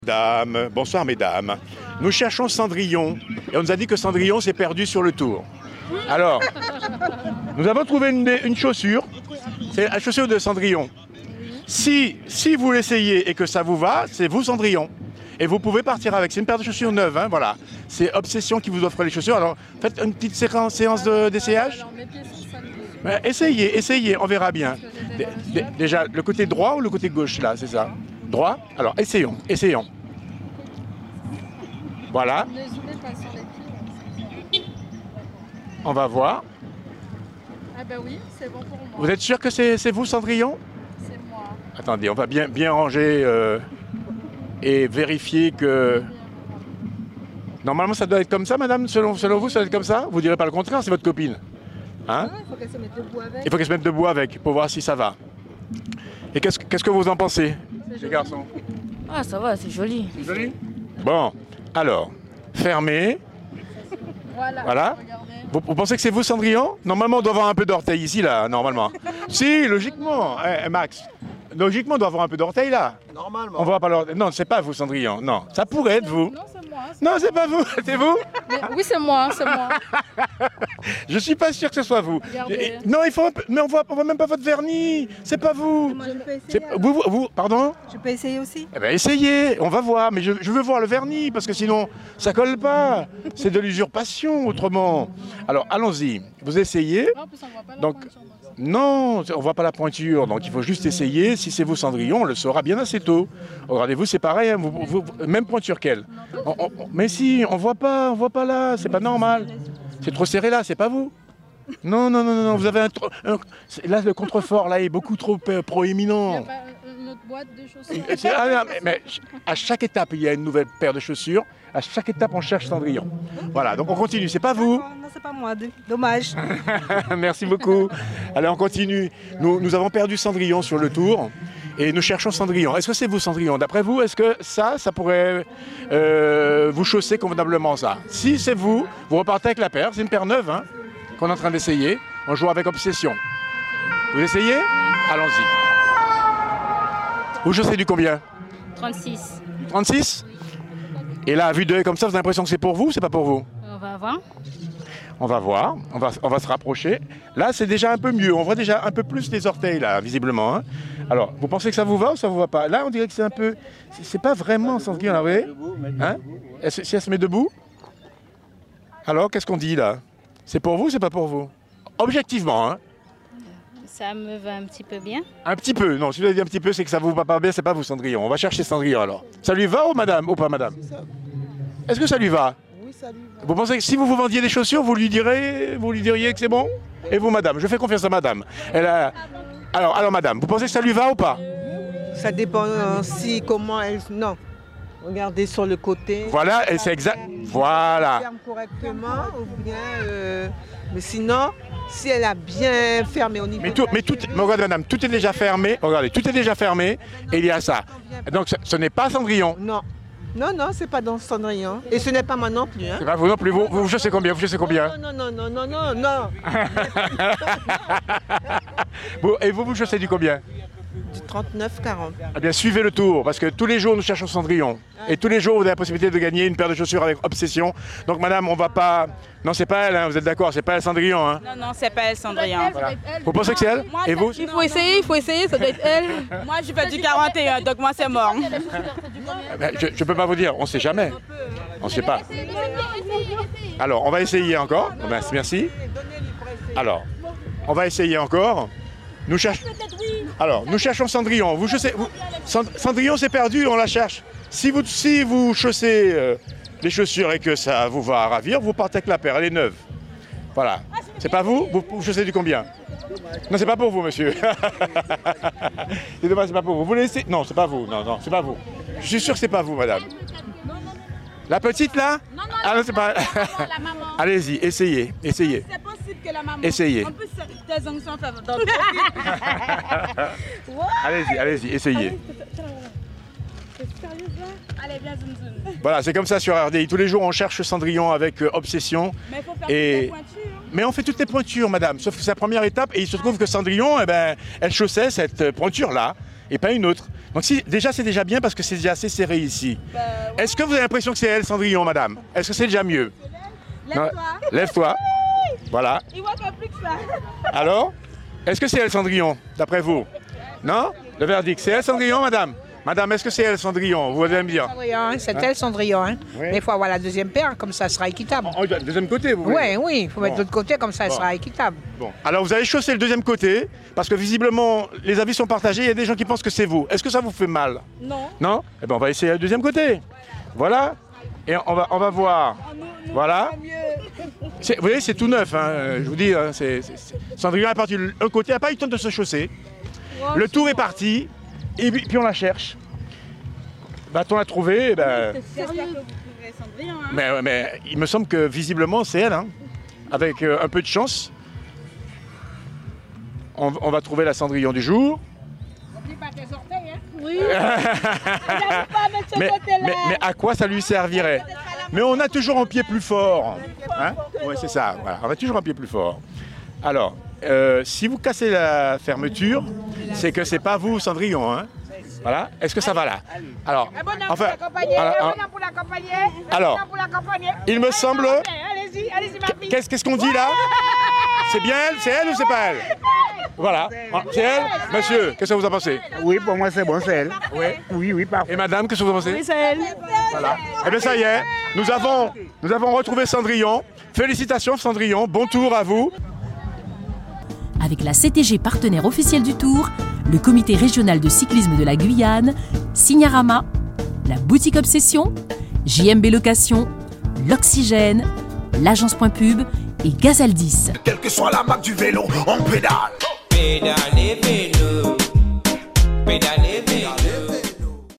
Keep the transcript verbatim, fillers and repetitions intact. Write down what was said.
Mesdames, bonsoir mesdames. Nous cherchons Cendrillon et on nous a dit que Cendrillon s'est perdu sur le tour. Alors, nous avons trouvé une, une chaussure, c'est la chaussure de Cendrillon. Si, si vous l'essayez et que ça vous va, c'est vous Cendrillon. Et vous pouvez partir avec, c'est une paire de chaussures neuves, hein, voilà. C'est Obsession qui vous offre les chaussures. Alors, faites une petite séquence, séance de, d'essayage. Ben, essayez, essayez, on verra bien. D- d- déjà, le côté droit ou le côté gauche, là, c'est ça? Droit? Alors, essayons, essayons. Voilà. On va voir. Ah bah oui, c'est bon pour moi. Vous êtes sûr que c'est, c'est vous, Cendrillon? C'est moi. Attendez, on va bien, bien ranger euh, et vérifier que... Normalement, ça doit être comme ça, madame? Selon, selon vous, ça doit être comme ça? Vous direz pas le contraire, c'est votre copine. Hein? Ah, il faut qu'elle se mette debout avec. Il faut qu'elle se mette debout avec pour voir si ça va. Et qu'est-ce, qu'est-ce que vous en pensez, les garçons? Ah, ça va, c'est joli. C'est joli? Bon, alors, fermez. Voilà. Voilà. Regardez. Vous, vous pensez que c'est vous, Cendrillon? Normalement, on doit avoir un peu d'orteil ici, là, normalement. Si, logiquement, eh, Max. Logiquement, on doit avoir un peu d'orteil, là. Normalement. On voit pas l'orteil. Non, c'est pas vous, Cendrillon. Non, ça pourrait être vous. Non, c'est moi. c'est- Non, c'est pas vous. C'est vous? Mais oui, c'est moi, c'est moi. Je suis pas sûr que ce soit vous. Regardez. Et- non, il faut un peu... Mais on voit, on voit même pas votre vernis. C'est pas vous. Moi, je peux essayer. C'est... alors. Vous, vous, vous- pardon? Je peux essayer aussi. Eh ben, essayez. On va voir. Mais je, je veux voir le vernis parce que sinon, ça colle pas. C'est de l'usurpation, autrement. Alors, allons-y. Vous essayez. En plus, on voit pas la Donc, pointe sur moi. Non, on voit pas la pointure, donc il faut juste essayer. Si c'est vous Cendrillon, on le saura bien assez tôt. Regardez-vous, c'est pareil, hein, vous- vous- même pointure qu'elle. On- on- mais si, on voit pas, on voit pas là, c'est pas normal. C'est trop serré là, c'est pas vous. Non, non, non, non, non, vous avez un, tro- un- c'est- là le contrefort là est beaucoup trop euh, Il n'y proéminent. a pas une autre boîte de chaussures. Et c'est- ah, non, mais, mais à chaque étape, il y a une nouvelle paire de chaussures. À chaque étape, on cherche Cendrillon. Voilà, donc on continue. C'est pas vous. D'accord, non, c'est pas moi. d- Dommage. Merci beaucoup. Allez, on continue. Nous, nous avons perdu Cendrillon sur le tour et nous cherchons Cendrillon. Est-ce que c'est vous, Cendrillon? D'après vous, est-ce que ça, ça pourrait euh, vous chausser convenablement, ça? Si c'est vous, vous repartez avec la paire. C'est une paire neuve hein, qu'on est en train d'essayer. On joue avec Obsession. Vous essayez? Allons-y. Vous chaussez du combien? trente-six. Du trente-six? Et là, à vue d'œil comme ça, vous avez l'impression que c'est pour vous ou c'est pas pour vous? On va voir. On va voir, on va, on va se rapprocher. Là, c'est déjà un peu mieux. On voit déjà un peu plus les orteils, là, visiblement. hein. Alors, vous pensez que ça vous va ou ça vous va pas? Là, on dirait que c'est un peu... C'est, c'est pas vraiment Cendrillon, là, vous voyez? Hein? Est-ce- Si elle se met debout? Alors, qu'est-ce qu'on dit, là? C'est pour vous ou c'est pas pour vous? Objectivement, hein? Ça me va un petit peu bien. Un petit peu. Non, si vous avez dit un petit peu, c'est que ça vous va pas bien, c'est pas vous, Cendrillon. On va chercher Cendrillon, alors. Ça lui va ou madame? Ou pas, madame? Est-ce que ça lui va? Oui, salut. Vous pensez que si vous vous vendiez des chaussures, vous lui direz, vous lui diriez que c'est bon? Et vous, madame? Je fais confiance à madame. Elle a... Alors, alors, madame, vous pensez que ça lui va ou pas? Ça dépend euh, si, comment elle. Non. Regardez sur le côté. Voilà, et c'est exact. Voilà. Ferme correctement ou bien. euh, Mais sinon, si elle a bien fermé au niveau. Mais tout, de la mais tout, cheville, mais regardez, madame, tout est déjà fermé. Regardez, tout est déjà fermé. Et il y a ça. Donc, ce, ce n'est pas Cendrillon. Non. Non, non, c'est pas dans Cendrillon. Et ce n'est pas moi non plus. Hein. C'est pas vous non plus. Vous, vous, je sais combien. Vous, je sais combien. Non, non, non, non, non, non, non. Vous- et vous, vous chaussez du combien? Du trente-neuf quarante. Eh bien, suivez le tour, parce que tous les jours, nous cherchons Cendrillon. Et tous les jours, vous avez la possibilité de gagner une paire de chaussures avec Obsession. Donc, madame, on va pas... Non, c'est pas elle, hein, vous êtes d'accord, c'est pas elle, Cendrillon. Hein. Non, non, c'est pas elle, Cendrillon. Voilà. Vous pensez que c'est elle? Moi, Et vous? Il faut essayer, il faut essayer, ça doit être elle. Moi, je fais du quarante et un, donc moi, c'est mort. Eh ben, je ne peux pas vous dire, on ne sait jamais. On ne sait pas. Alors, on va essayer encore. Merci, merci. Alors, on va essayer encore. Nous cherchons. Alors, nous cherchons Cendrillon. Vous chaussez. vous- Cend- Cendrillon s'est perdu, on la cherche. Si vous, si vous chaussez euh, les chaussures et que ça vous va ravir, vous partez avec la paire. Elle est neuve. Voilà. C'est pas vous? Vous, vous chaussez du combien? Non, c'est pas pour vous, monsieur. C'est dommage, c'est pas pour vous. Vous laissez. Non, c'est pas vous. Non, non, c'est pas vous. Je suis sûr que c'est pas vous, madame. La petite là? Non, non, Ah non, c'est pas. la maman. Allez-y, essayez, essayez. C'est possible que la maman. Essayez. En plus, tes ongles sont faits dans Allez-y, allez-y, essayez. Allez, viens, zoom, zoom. Voilà, c'est comme ça sur R D I. Tous les jours, on cherche Cendrillon avec euh, Obsession. Mais il faut faire Et- toutes les pointures. Mais on fait toutes les pointures, madame. Sauf que c'est la première étape. Et il se trouve que Cendrillon, eh ben, elle chaussait cette euh, pointure-là et pas une autre. Donc si, déjà, c'est déjà bien parce que c'est déjà assez serré ici. Est-ce que vous avez l'impression que c'est elle, Cendrillon, madame? Est-ce que c'est déjà mieux? Lève-toi. Lève-toi. Voilà. Il voit faire plus que ça. Alors, est-ce que c'est elle, Cendrillon, d'après vous? Non? Le verdict, c'est elle, Cendrillon, madame? Madame, est-ce que c'est elle, Cendrillon? Vous allez me dire. Cendrillon, c'est Hein? elle Cendrillon. Hein. Oui. Mais il faut avoir la deuxième paire, comme ça sera équitable. Oh, deuxième côté, vous voulez? Oui, oui, il faut mettre Bon. de l'autre côté, comme ça, elle Bon. sera équitable. Bon. Alors, vous avez chaussé le deuxième côté, parce que visiblement, les avis sont partagés. Il y a des gens qui pensent que c'est vous. Est-ce que ça vous fait mal? Non. Non? Eh bien, on va essayer le deuxième côté. Voilà. Et on va, on va voir. Voilà. C'est- Vous voyez, c'est tout neuf. Hein. Je vous dis, hein, c'est, c'est- c'est- Cendrillon est parti de un côté, elle n'a pas eu le temps de se chausser. Le tour est parti, et puis, puis on la cherche. Va-t-on la trouver? Eh ben, J'espère que vous trouverez Cendrillon. Hein. mais, ouais, mais il me semble que visiblement, c'est elle. Hein. Avec euh, un peu de chance, on, on va trouver la Cendrillon du jour. N'oublie pas tes orteils. Hein. Oui. N'arrive pas à mettre ce Mais, côté-là. mais, mais à quoi ça lui servirait? Mais on a toujours un pied plus fort. Hein? Oui, c'est ça. Voilà. On a toujours un pied plus fort. Alors, euh, si vous cassez la fermeture, c'est que c'est pas vous, Cendrillon. Hein? Voilà. Est-ce que ça va là? Alors, Un bonhomme enfin, pour l'accompagner. alors, Un bonhomme pour l'accompagner. Un alors, bonhomme pour l'accompagner. il me semble- Allez-y, allez-y, ma fille. qu'est-ce qu'est-ce qu'on dit là? C'est bien elle? C'est elle ou c'est pas elle? Voilà. C'est elle? Monsieur, qu'est-ce que vous en pensez? Oui, pour moi c'est bon, c'est elle. Oui. Oui, oui, parfait. Et madame, qu'est-ce que vous en pensez? C'est elle. Voilà. Eh bien ça y est, nous avons, nous avons retrouvé Cendrillon. Félicitations Cendrillon, bon tour à vous. Avec la C T G partenaire officielle du Tour, le comité régional de cyclisme de la Guyane, Signarama, la boutique Obsession, J M B Location, l'Oxygène, l'agence Point Pub et Gazaldis. Quelle que soit la marque du vélo, on pédale. Pédalez vélo, pédalez vélo.